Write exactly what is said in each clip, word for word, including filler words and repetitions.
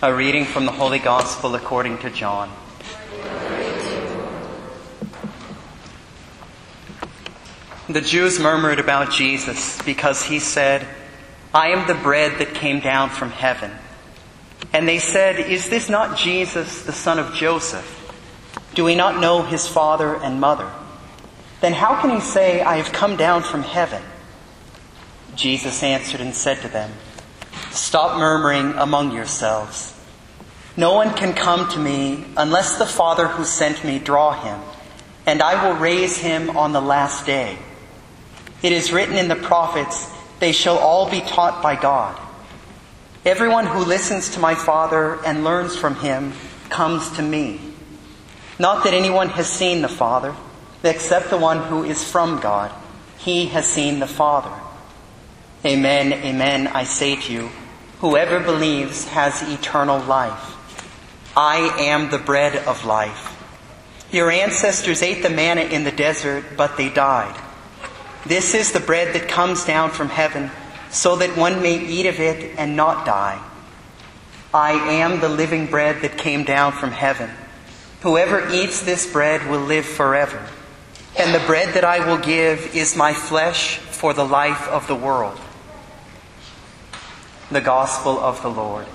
A reading from the Holy Gospel according to John. The Jews murmured about Jesus because he said, "I am the bread that came down from heaven." And they said, "Is this not Jesus, the son of Joseph? Do we not know his father and mother? Then how can he say, 'I have come down from heaven'?" Jesus answered and said to them, "Stop murmuring among yourselves. No one can come to me unless the Father who sent me draw him, and I will raise him on the last day. It is written in the prophets, 'They shall all be taught by God.' Everyone who listens to my Father and learns from him comes to me. Not that anyone has seen the Father, except the one who is from God. He has seen the Father. Amen, amen, I say to you, whoever believes has eternal life. I am the bread of life. Your ancestors ate the manna in the desert, but they died. This is the bread that comes down from heaven, so that one may eat of it and not die. I am the living bread that came down from heaven. Whoever eats this bread will live forever. And the bread that I will give is my flesh for the life of the world." The Gospel of the Lord.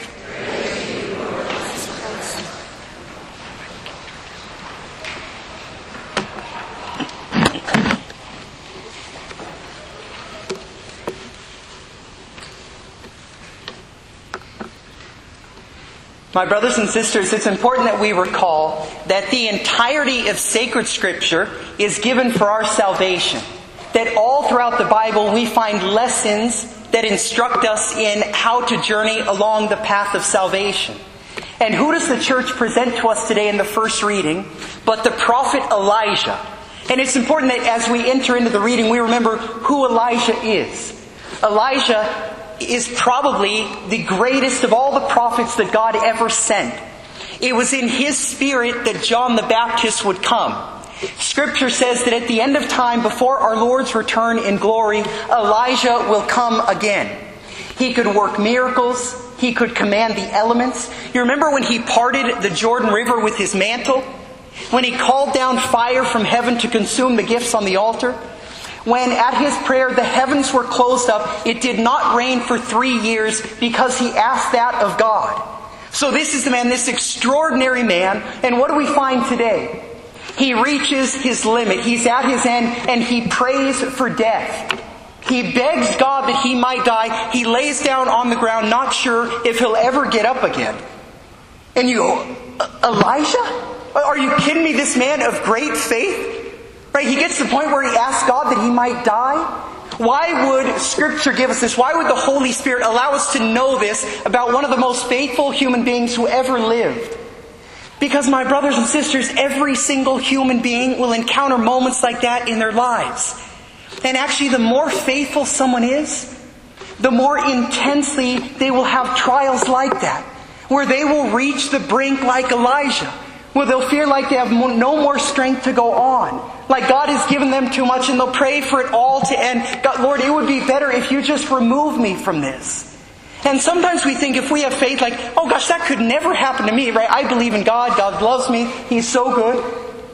My brothers and sisters, it's important that we recall that the entirety of sacred Scripture is given for our salvation. That all throughout the Bible we find lessons that instruct us in how to journey along the path of salvation. And who does the church present to us today in the first reading but the prophet Elijah? And it's important that as we enter into the reading we remember who Elijah is. Elijah is probably the greatest of all the prophets that God ever sent. It was in his spirit that John the Baptist would come. Scripture says that at the end of time, before our Lord's return in glory, Elijah will come again. He could work miracles. He could command the elements. You remember when he parted the Jordan River with his mantle? When he called down fire from heaven to consume the gifts on the altar? When at his prayer the heavens were closed up, it did not rain for three years because he asked that of God. So this is the man, this extraordinary man. And what do we find today? He reaches his limit. He's at his end and he prays for death. He begs God that he might die. He lays down on the ground, not sure if he'll ever get up again. And you go, Elijah? Are you kidding me? This man of great faith? Right? He gets to the point where he asks God that he might die. Why would Scripture give us this? Why would the Holy Spirit allow us to know this about one of the most faithful human beings who ever lived? Because my brothers and sisters, every single human being will encounter moments like that in their lives. And actually, the more faithful someone is, the more intensely they will have trials like that, where they will reach the brink like Elijah, where they'll feel like they have no more strength to go on. Like God has given them too much and they'll pray for it all to end. God, Lord, it would be better if you just remove me from this. And sometimes we think if we have faith like, oh gosh, that could never happen to me, right? I believe in God. God loves me. He's so good.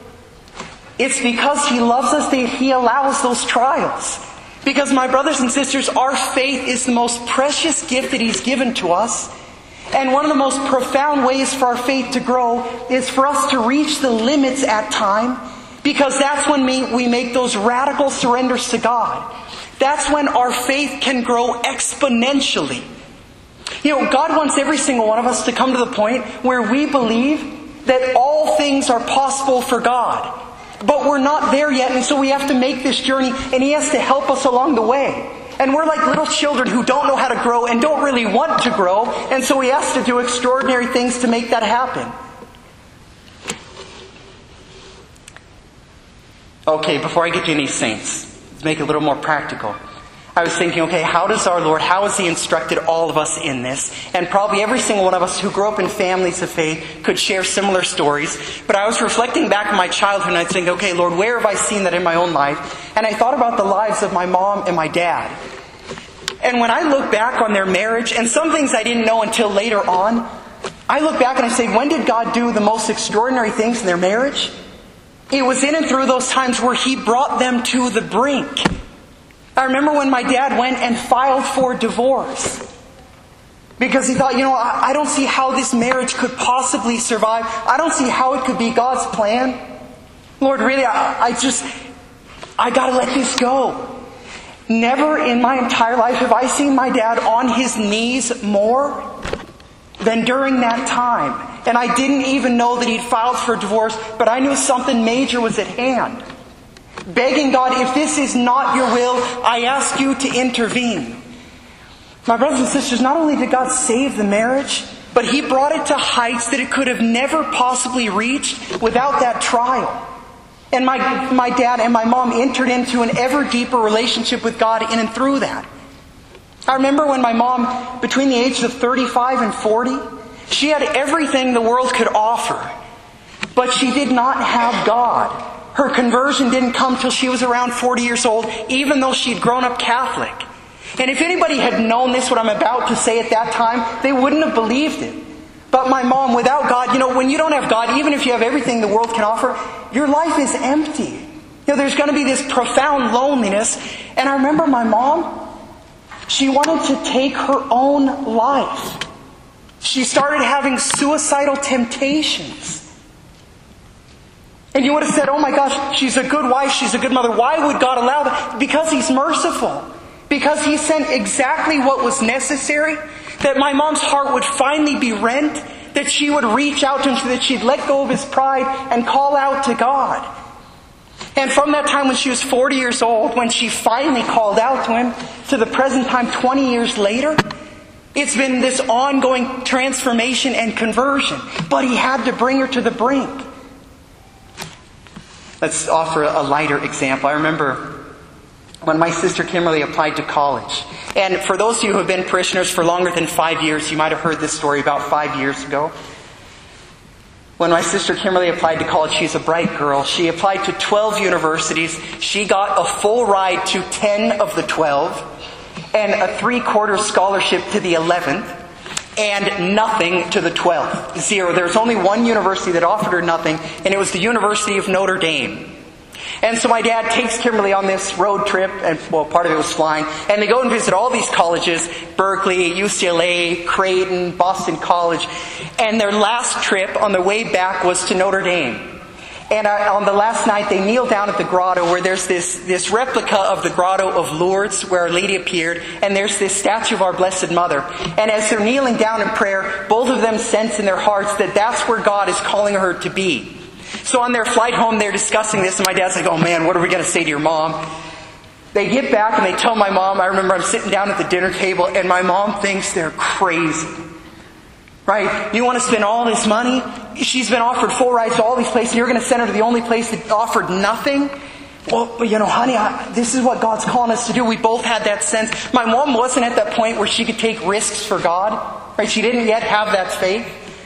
It's because He loves us that He allows those trials. Because my brothers and sisters, our faith is the most precious gift that He's given to us. And one of the most profound ways for our faith to grow is for us to reach the limits at time. Because that's when we, we make those radical surrenders to God. That's when our faith can grow exponentially. You know, God wants every single one of us to come to the point where we believe that all things are possible for God. But we're not there yet, and so we have to make this journey, and He has to help us along the way. And we're like little children who don't know how to grow and don't really want to grow, and so He has to do extraordinary things to make that happen. Okay, before I get to any saints, let's make it a little more practical. I was thinking, okay, how does our Lord, how has He instructed all of us in this? And probably every single one of us who grew up in families of faith could share similar stories. But I was reflecting back on my childhood and I was thinking, okay, Lord, where have I seen that in my own life? And I thought about the lives of my mom and my dad. And when I look back on their marriage, and some things I didn't know until later on, I look back and I say, when did God do the most extraordinary things in their marriage? It was in and through those times where He brought them to the brink. I remember when my dad went and filed for divorce. Because he thought, you know, I don't see how this marriage could possibly survive. I don't see how it could be God's plan. Lord, really, I, I just, I gotta let this go. Never in my entire life have I seen my dad on his knees more than during that time. And I didn't even know that he'd filed for divorce, but I knew something major was at hand. Begging God, if this is not your will, I ask you to intervene. My brothers and sisters, not only did God save the marriage, but He brought it to heights that it could have never possibly reached without that trial. And my, my dad and my mom entered into an ever deeper relationship with God in and through that. I remember when my mom, between the ages of thirty-five and forty, she had everything the world could offer, but she did not have God. Her conversion didn't come till she was around forty years old, even though she'd grown up Catholic. And if anybody had known this, what I'm about to say at that time, they wouldn't have believed it. But my mom, without God, you know, when you don't have God, even if you have everything the world can offer, your life is empty. You know, there's going to be this profound loneliness. And I remember my mom, she wanted to take her own life. She started having suicidal temptations. And you would have said, oh my gosh, she's a good wife, she's a good mother. Why would God allow that? Because He's merciful. Because He sent exactly what was necessary, that my mom's heart would finally be rent, that she would reach out to Him, that she'd let go of his pride and call out to God. And from that time when she was forty years old, when she finally called out to Him, to the present time twenty years later, it's been this ongoing transformation and conversion. But He had to bring her to the brink. Let's offer a lighter example. I remember when my sister Kimberly applied to college. And for those of you who have been parishioners for longer than five years, you might have heard this story about five years ago. When my sister Kimberly applied to college, she's a bright girl. She applied to twelve universities. She got a full ride to ten of the twelve. And a three-quarter scholarship to the eleventh. And nothing to the twelfth. Zero. There was only one university that offered her nothing, and it was the University of Notre Dame. And so my dad takes Kimberly on this road trip, and well, part of it was flying, and they go and visit all these colleges, Berkeley, U C L A, Creighton, Boston College, and their last trip on their way back was to Notre Dame. And on the last night, they kneel down at the grotto where there's this, this replica of the grotto of Lourdes where Our Lady appeared, and there's this statue of our Blessed Mother. And as they're kneeling down in prayer, both of them sense in their hearts that that's where God is calling her to be. So on their flight home, they're discussing this, and my dad's like, oh man, what are we going to say to your mom? They get back and they tell my mom, I remember I'm sitting down at the dinner table, and my mom thinks they're crazy. Right? You want to spend all this money? She's been offered full rides to all these places, and you're going to send her to the only place that offered nothing? Well, but you know, honey, I, this is what God's calling us to do. We both had that sense. My mom wasn't at that point where she could take risks for God. Right? She didn't yet have that faith.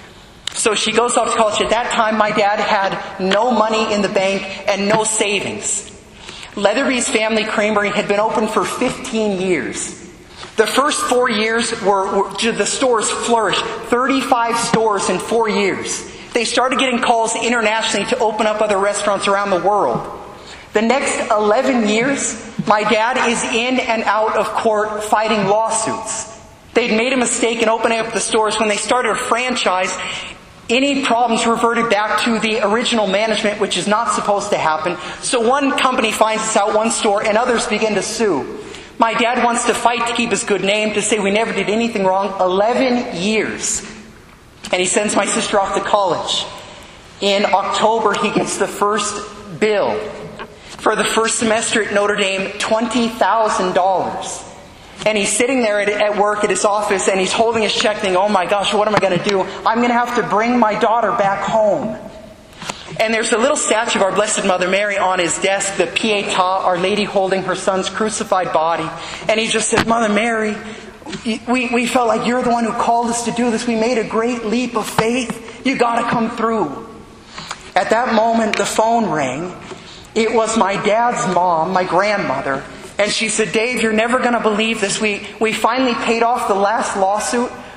So she goes off to college. At that time, my dad had no money in the bank and no savings. Leatherby's Family Creamery had been open for fifteen years. The first four years were, were the stores flourished. thirty-five stores in four years. They started getting calls internationally to open up other restaurants around the world. The next eleven years, my dad is in and out of court fighting lawsuits. They'd made a mistake in opening up the stores. When they started a franchise, any problems reverted back to the original management, which is not supposed to happen. So one company finds us out one store, and others begin to sue. My dad wants to fight to keep his good name, to say we never did anything wrong. Eleven years. And he sends my sister off to college. In October, he gets the first bill for the first semester at Notre Dame, twenty thousand dollars. And he's sitting there at, at work at his office, and he's holding his check thinking, oh my gosh, what am I going to do? I'm going to have to bring my daughter back home. And there's a little statue of our Blessed Mother Mary on his desk, the Pietà, Our Lady holding her son's crucified body. And he just said, Mother Mary, we, we felt like you're the one who called us to do this. We made a great leap of faith. You got to come through. At that moment, the phone rang. It was my dad's mom, my grandmother. And she said, Dave, you're never going to believe this. We, we finally paid off the last lawsuit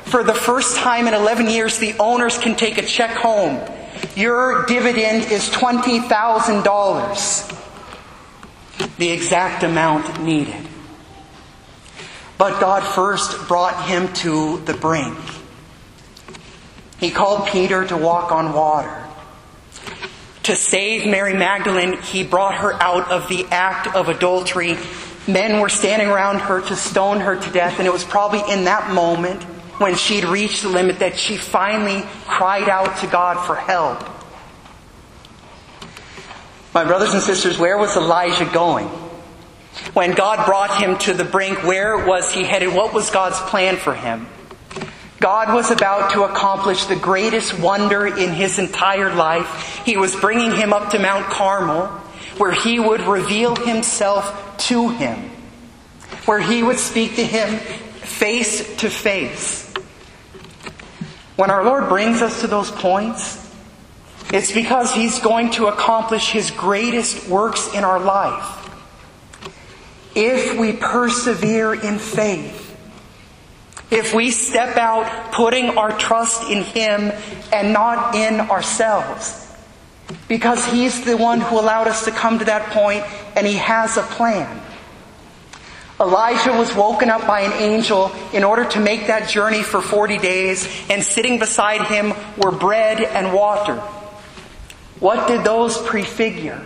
For the first time in eleven years, the owners can take a check home. Your dividend is twenty thousand dollars. The exact amount needed. But God first brought him to the brink. He called Peter to walk on water. To save Mary Magdalene, he brought her out of the act of adultery. Men were standing around her to stone her to death, and it was probably in that moment, when she'd reached the limit, that she finally cried out to God for help. My brothers and sisters, where was Elijah going? When God brought him to the brink, where was he headed? What was God's plan for him? God was about to accomplish the greatest wonder in his entire life. He was bringing him up to Mount Carmel, where he would reveal himself to him, where he would speak to him face to face. When our Lord brings us to those points, it's because he's going to accomplish his greatest works in our life. If we persevere in faith, if we step out putting our trust in him and not in ourselves, because he's the one who allowed us to come to that point, and he has a plan. Elijah was woken up by an angel in order to make that journey for forty days, and sitting beside him were bread and water. What did those prefigure?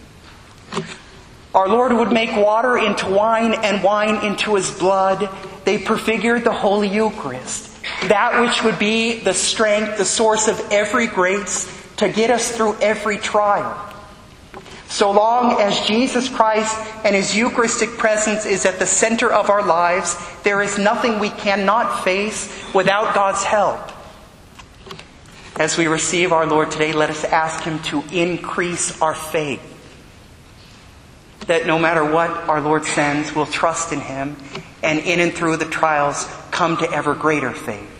Our Lord would make water into wine and wine into his blood. They prefigured the Holy Eucharist, that which would be the strength, the source of every grace to get us through every trial. So long as Jesus Christ and his Eucharistic presence is at the center of our lives, there is nothing we cannot face without God's help. As we receive our Lord today, let us ask him to increase our faith. That no matter what our Lord sends, we'll trust in him, and in and through the trials come to ever greater faith.